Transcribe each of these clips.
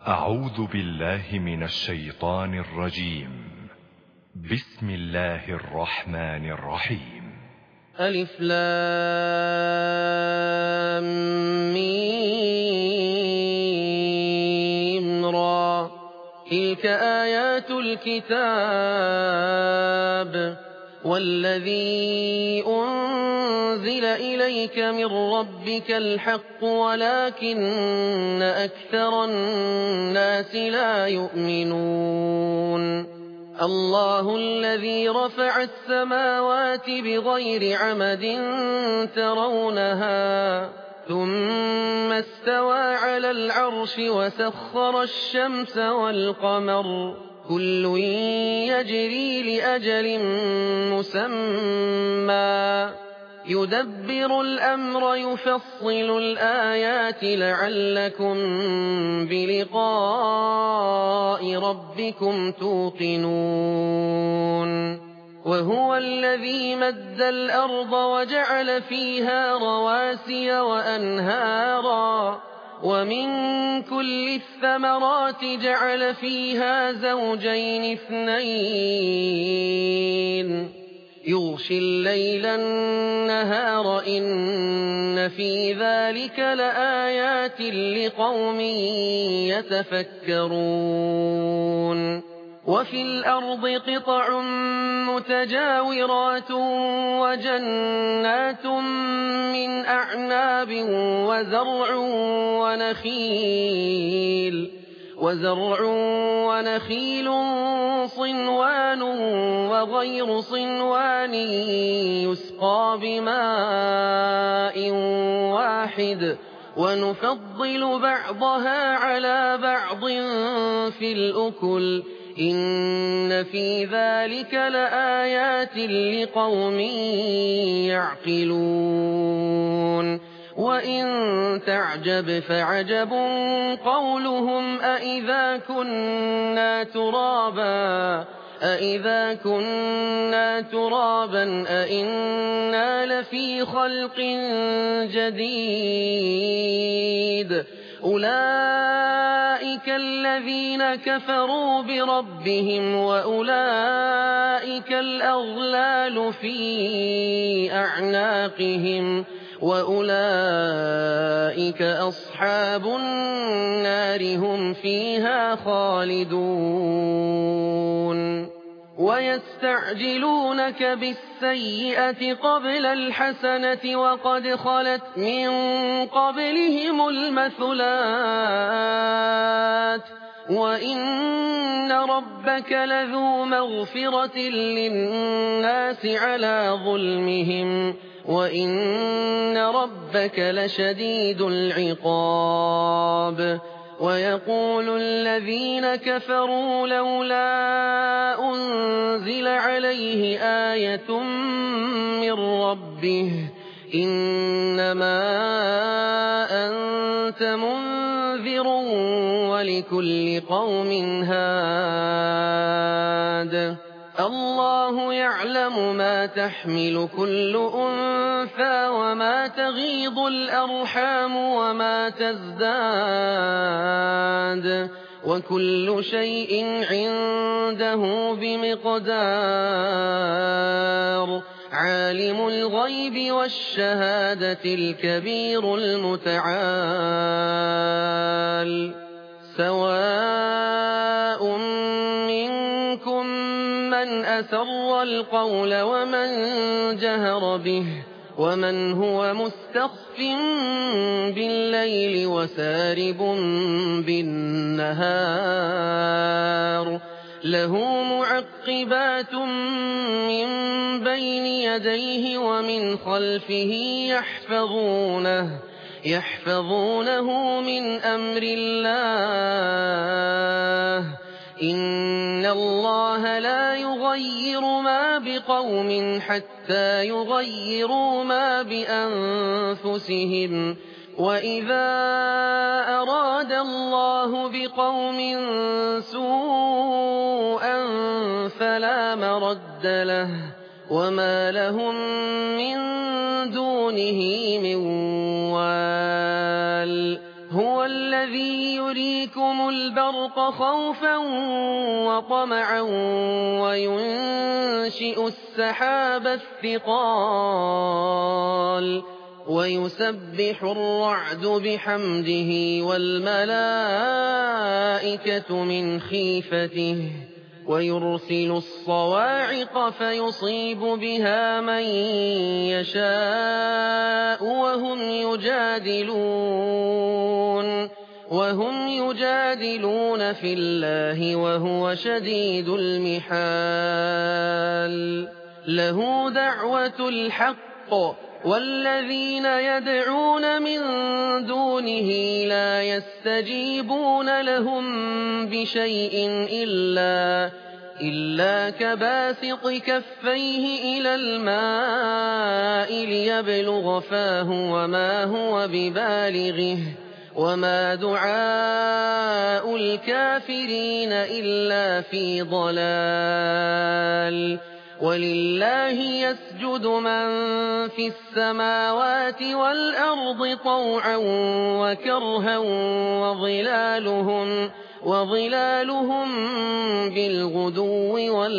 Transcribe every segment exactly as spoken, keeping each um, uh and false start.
أعوذ بالله من الشيطان الرجيم. بسم الله الرحمن الرحيم. ألف لام ميم را. تلك آيات الكتاب والذي أنزل إليك من ربك الحق ولكن أكثر الناس لا يؤمنون. الله الذي رفع السماوات بغير عمد ترونها ثم استوى على العرش وسخر الشمس والقمر كل يجري لأجل مسمى يدبر الأمر يفصل الآيات لعلكم بلقاء ربكم توقنون. وهو الذي مد الأرض وجعل فيها رواسي وأنهارا ومن كل الثمرات جعل فيها زوجين اثنين يغشي الليل النهار إن في ذلك لآيات لقوم يتفكرون. وفي الأرض قطع متجاورات وجنات من أعناب وزرع ونخيل وزرع ونخيل صنوان وغير صنوان يسقى بماء واحد ونفضل بعضها على بعض في الأكل إن في ذلك لآيات لقوم يعقلون. وإن تعجب فعجب قولهم أإذا كنا ترابا أإذا كنا ترابا أإنا لفي خلق جديد أولئك الذين كفروا بربهم وأولئك الأغلال في أعناقهم وأولئك أصحاب النار هم فيها خالدون. ويستعجلونك بالسيئة قبل الحسنة وقد خلت من قبلهم المثلات وإن ربك لذو مغفرة للناس على ظلمهم وإن ربك لشديد العقاب. ويقول الذين كفروا لولا أنزل عليه آية من ربه إنما أنت منذر ولكل قوم هاد. الله يعلم ما تحمل كل أنثى وما تغيض الأرحام وما تزداد وكل شيء عنده بمقدار. عالم الغيب والشهادة الكبير المتعال. سواء منكم من أسر القول ومن جهر به ومن هو مستخف بالليل وسارب بالنهار له معقبات من بين يديه ومن خلفه يحفظونه يحفظونه من أمر الله إن الله لا يغير ما بقوم حتى يغيروا ما بأنفسهم وإذا أراد الله بقوم سوءا فلا مرد له وما لهم من دونه من وال. هو هُوَ الَّذِي يُرِيكُمُ الْبَرْقَ خَوْفًا وَطَمَعًا وَيُنشِئُ السَّحَابَ الثِّقَالَ وَيُسَبِّحُ الرَّعْدُ بِحَمْدِهِ وَالْمَلَائِكَةُ مِنْ خِيفَتِهِ وَيُرْسِلُ الصَّوَاعِقَ فَيُصِيبُ بِهَا مَن يَشَاءُ وَهُمْ يُجَادِلُونَ وَهُمْ يُجَادِلُونَ فِي اللَّهِ وَهُوَ شَدِيدُ الْمِحَالِ لَهُ دَعْوَةُ الْحَقِّ وَالَّذِينَ يَدْعُونَ مِن دُونِهِ لَا يَسْتَجِيبُونَ لَهُم بِشَيْءٍ إِلَّا إِلَّا كَبَاسِطِ كَفَّيْهِ إِلَى الْمَاءِ لِيَبْلُغَ فَاهُ وَمَا هُوَ بِبَالِغِهِ وَمَا دُعَاءُ الْكَافِرِينَ إِلَّا فِي ضَلَالٍ وَلِلَّهِ يَسْجُدُ مَن فِي السَّمَاوَاتِ وَالْأَرْضِ طَوْعًا وَكَرْهًا وَظِلَالُهُم وَظِلَالُهُم بِالْغُدُوِّ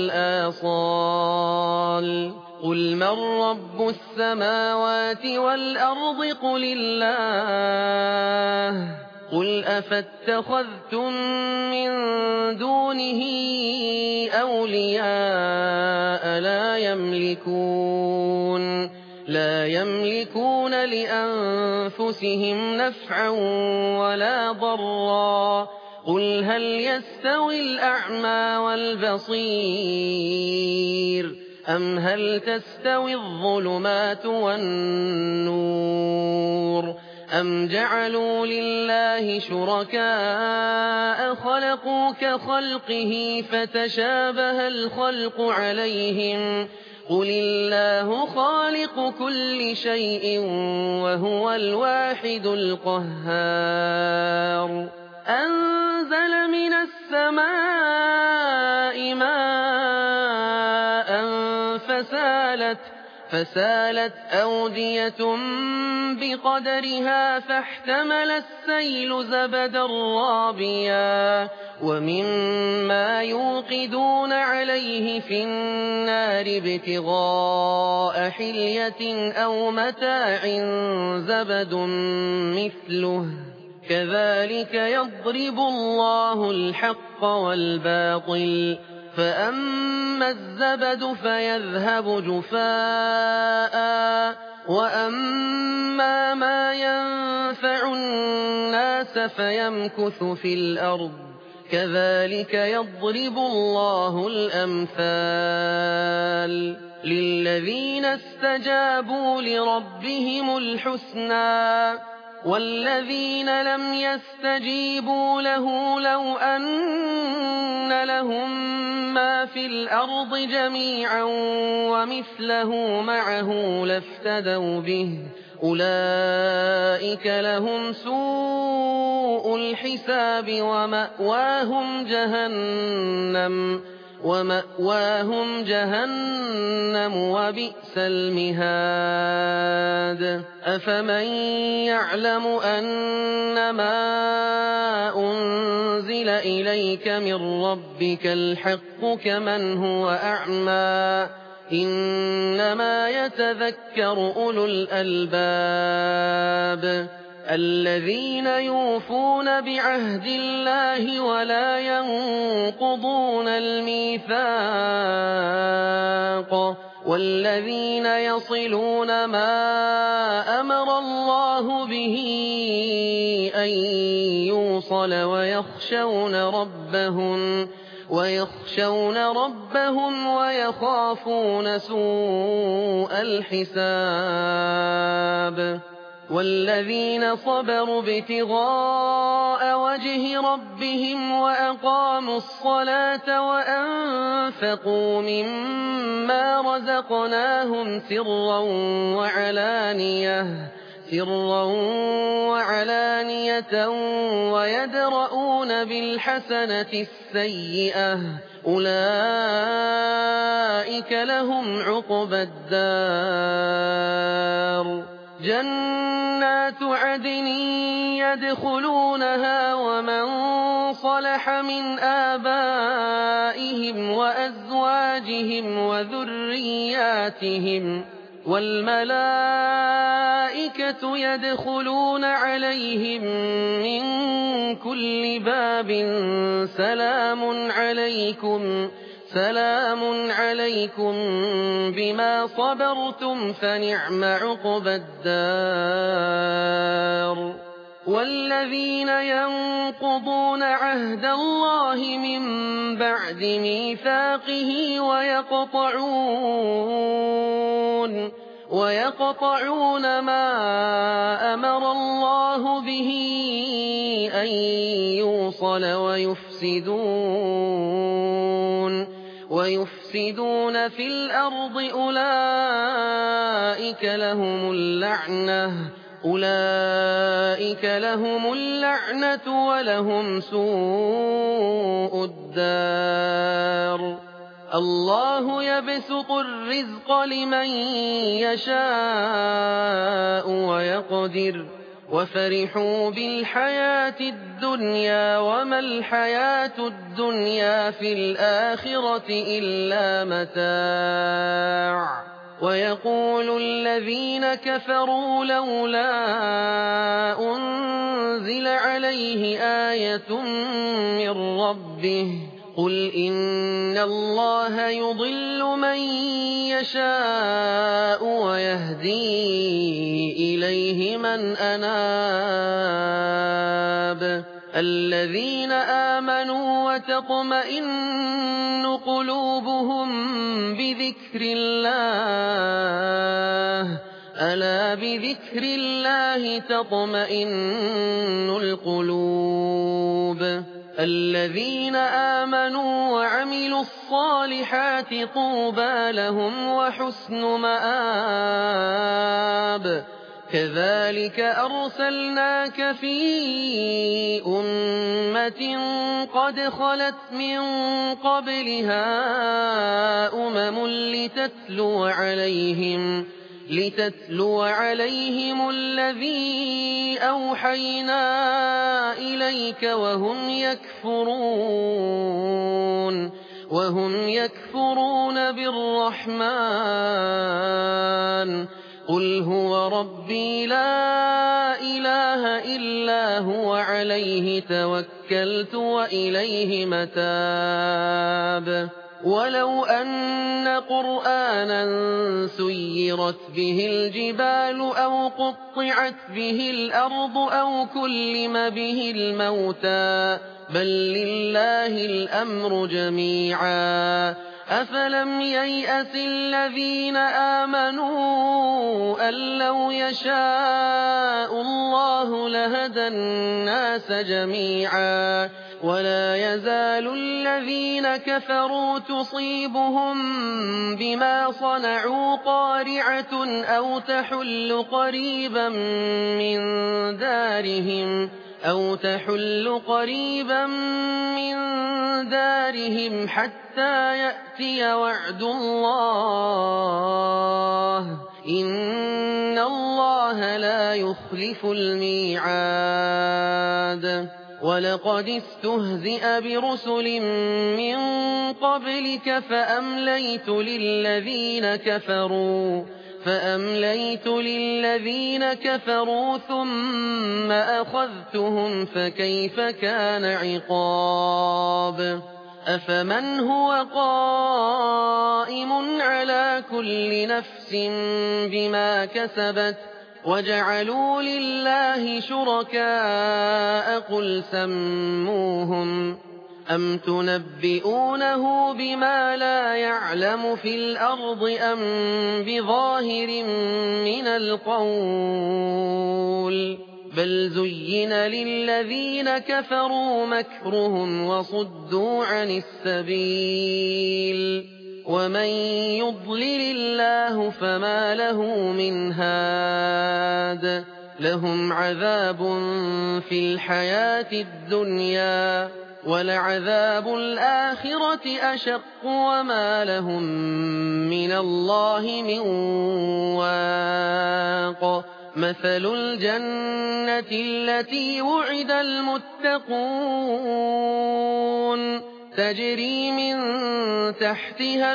وَالْآصَالِ قُلْ مَن رَّبُّ السَّمَاوَاتِ وَالْأَرْضِ قُلِ اللَّهُ قُلْ أَفَاتَّخَذْتُم مِّن دُونِهِ أَوْلِيَاءَ لَا يَمْلِكُونَ لا يملكون لأنفسهم نفعا ولا ضرا قل هل يستوي الأعمى والبصير أم هل تستوي الظلمات والنور أم جعلوا لله شركاء خلقوا كخلقه فتشابه الخلق عليهم قل الله خالق كل شيء وهو الواحد القهار أنزل من السماء ماء فسالت فسالت أودية بقدرها فاحتمل السيل زبدا رابيا ومما يوقدون عليه في النار ابتغاء حلية أو متاع زبد مثله كذلك يضرب الله الحق والباطل فأما الزبد فيذهب جفاء وأما ما ينفع الناس فيمكث في الأرض كذلك يضرب الله الأمثال للذين استجابوا لربهم الحسنى والذين لم يستجيبوا له لو أن لهم ما في الأرض جميعا ومثله معه لافتدوا به أولئك لهم سوء الحساب ومأواهم جهنم ومأواهم جهنم وبئس المهاد أفمن يعلم أنما أنزل إليك من ربك الحق كمن هو أعمى إنما يتذكر أولو الألباب الذين يوفون بعهد الله ولا ينقضون الميثاق والذين يصلون ما أمر الله به أن يوصل ويخشون ربهم ويخشون ربهم ويخافون سوء الحساب والذين صبروا ابتغاء وجه ربهم وأقاموا الصلاة وأنفقوا مما رزقناهم سرا وعلانية سرا وعلانية ويدرؤون بالحسنة السيئة أولئك لهم عقبى الدار جنات عدن يدخلونها ومن صلح من آبائهم وأزواجهم وذرياتهم والملائكة يدخلون عليهم من كل باب سلام عليكم سلام عليكم بما صبرتم فنعم عقبى الدار. والذين ينقضون عهد الله من بعد ميثاقه ويقطعون ويقطعون ما أمر الله به أن يوصل ويفسدون ويفسدون في الأرض أولئك لهم اللعنة أولئك لهم اللعنة ولهم سوء الدار. الله يبسط الرزق لمن يشاء ويقدر وفرحوا بالحياة الدنيا وما الحياة الدنيا في الآخرة إلا متاع. ويقول الذين كفروا لولا أنزل عليه آية من ربه قل إن الله يضل من يشاء ويهدي إليه من أناب. الذين آمنوا وتطمئن قلوبهم بذكر الله ألا بذكر الله تطمئن القلوب. الذين آمنوا وعملوا الصالحات طوبى لهم وحسن مآب. كذلك أرسلناك في أمة قد خلت من قبلها أمم لتتلو عليهم لتتلو عليهم الذي أوحينا إليك وهم يكفرون وهم يكفرون بالرحمن قل هو ربي لا إله إلا هو عليه توكلت وإليه متاب. ولو أن قرآنا سيرت به الجبال أو قطعت به الأرض أو كلم به الموتى بل لله الأمر جميعا أفلم ييأس الذين آمنوا أن لو يشاء الله لهدى الناس جميعا ولا يزال الذين كفروا تصيبهم بما صنعوا قارعة أو تحل قريبا من دارهم أو تحل قريبا من دارهم حتى يأتي وعد الله إن الله لا يخلف الميعاد. ولقد استهزئ برسل من قبلك فأمليت للذين كفروا فأمليت للذين كفروا ثم أخذتهم فكيف كان عقاب. أفمن هو قائم على كل نفس بما كسبت وجعلوا لله شركاء قل سموهم أم تنبئونه بما لا يعلم في الأرض أم بظاهر من القول بل زين للذين كفروا مكرهم وصدوا عن السبيل ومن يضلل الله فما له من هاد. لهم عذاب في الحياة الدنيا ولعذاب الآخرة أشق وما لهم من الله من واق. مثل الجنة التي وعد المتقون تجري من تحتها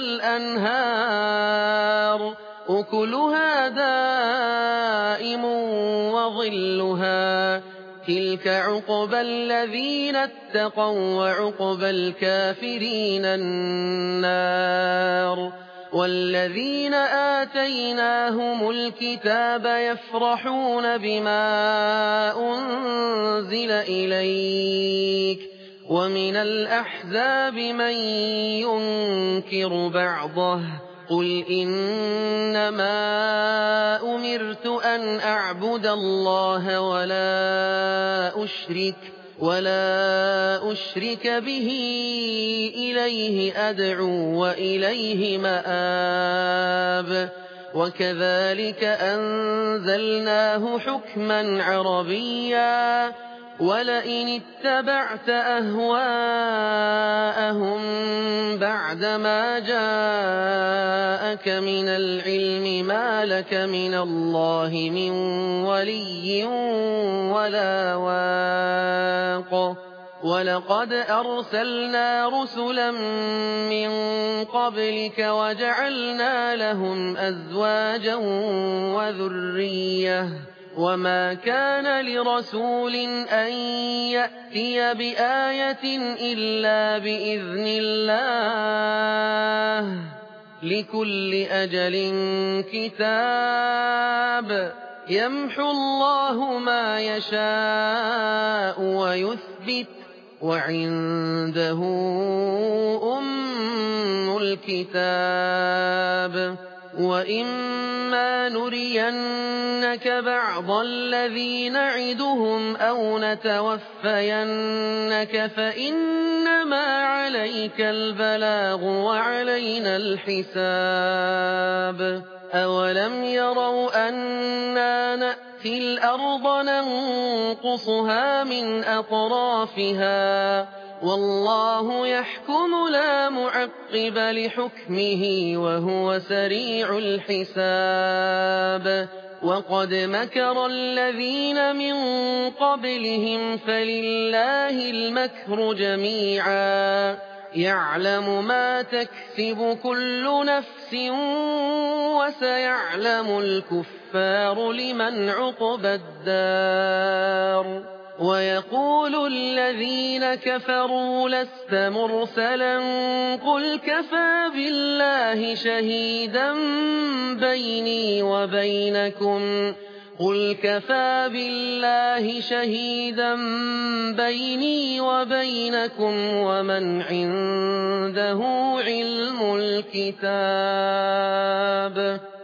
الأنهار أكلها دائم وظلها تلك عقبى الذين اتقوا وعقبى الكافرين النار والذين آتيناهم الكتاب يفرحون بما أنزل إليك ومن الأحزاب من ينكر بعضه قل إنما أمرت أن أعبد الله ولا أشرك ولا أشرك به إليه أدعو وإليه مآب وكذلك أنزلناه حكما عربيا ولئن اتبعت أهواءهم بعدما جاءك من العلم ما لك من الله من ولي ولا واق ولقد أرسلنا رسلا من قبلك وجعلنا لهم أزواجا وذرية وما كان لرسول أن يأتي بآية إلا بإذن الله لكل أجل كتاب يمحو الله ما يشاء ويثبت وعنده أم الكتاب وإما نرينك بعض الذي نعدهم أو نتوفينك فإنما عليك البلاغ وعلينا الحساب أولم يروا أنا نأتي الأرض ننقصها من أطرافها والله يحكم لا معقب لحكمه وهو سريع الحساب وقد مكر الذين من قبلهم فلله المكر جميعا يعلم ما تكسب كل نفس وسيعلم الكفار لمن عقبى الدار ويقول الذين كفروا لست مرسلا قل كفى بالله شهيدا بيني وبينكم قل كفى بالله شهيدا بيني وبينكم ومن عنده علم الكتاب